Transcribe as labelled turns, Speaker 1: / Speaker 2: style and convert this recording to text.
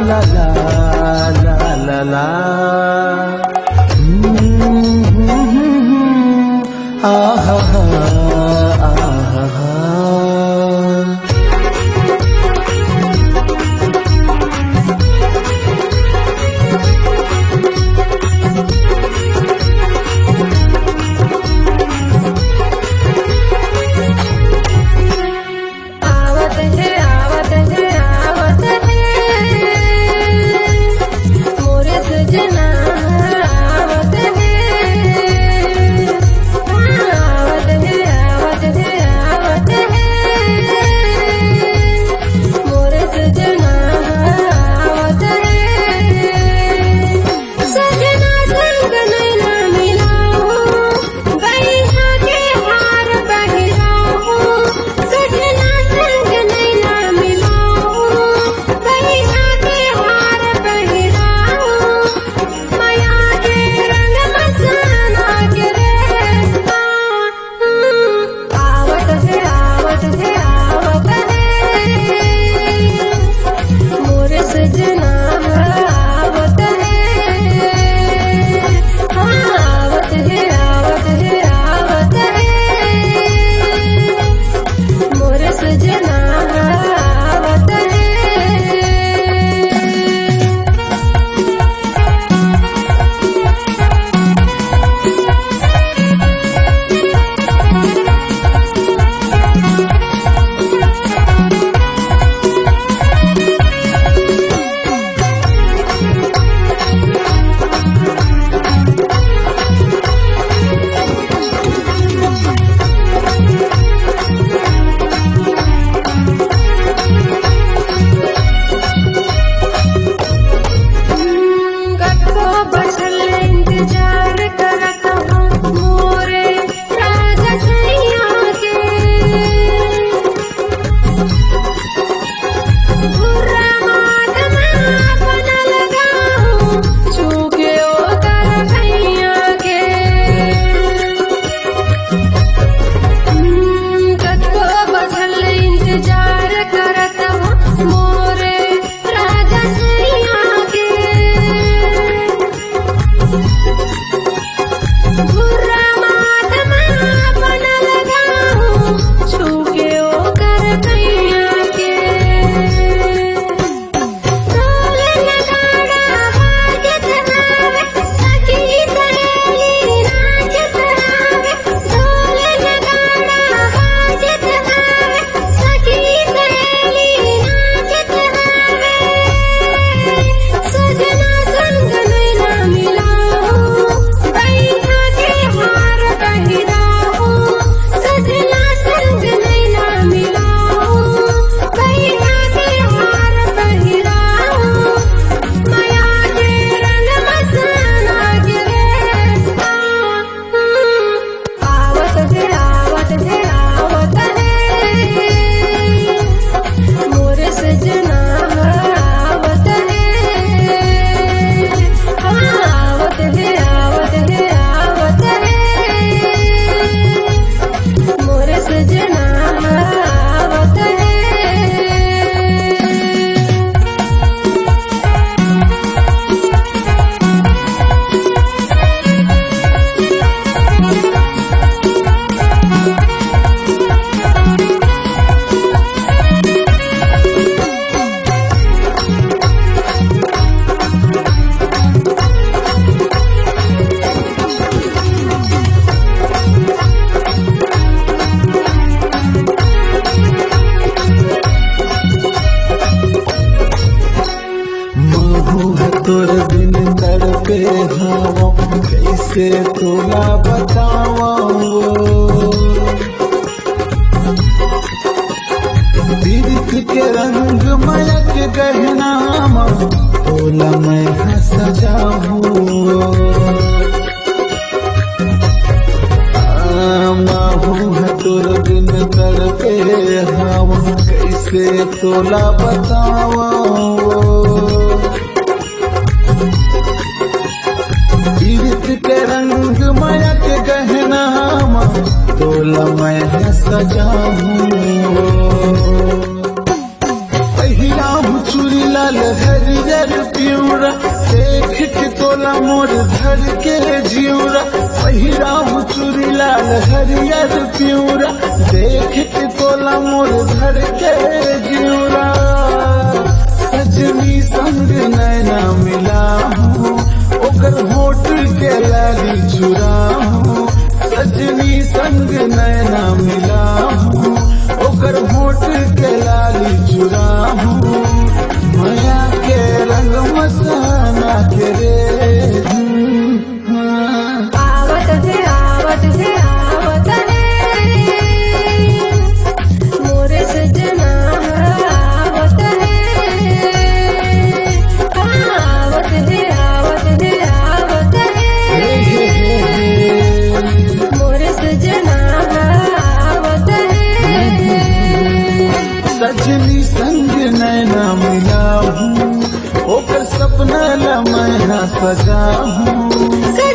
Speaker 1: la la la la la. Ah ha ha, ah ha ha.
Speaker 2: तोर बिन तड़पे हवा कैसे तोला बतावा दीर्घ के रंग मयक गहना तोला मैं हंस जाऊं तोर बिन तड़पे हवा कैसे तोला बतावा तीर्थ के रंग माया के गहना तोला मैं सजाऊं पहिराऊं चूड़ी लाल हरियर तोला मोर धर के जियूरा पहिराऊ चूड़ी लाल हरियर प्यूरा देख के तोला मोर धर के जियूरा सजनी संग नैना मिला हूँ ओकर होठ के लाली चुरा हूँ सजनी संग नैना मिला हूँ ओकर होठ के लाली चुरा हूँ माया के रंग मसाना के रे
Speaker 3: आवत है मोरे सजना आवत है मोरे सजना आवत
Speaker 2: सजनी संग नैना मिला हूँ ओकर सपना ला मैं सजा हूँ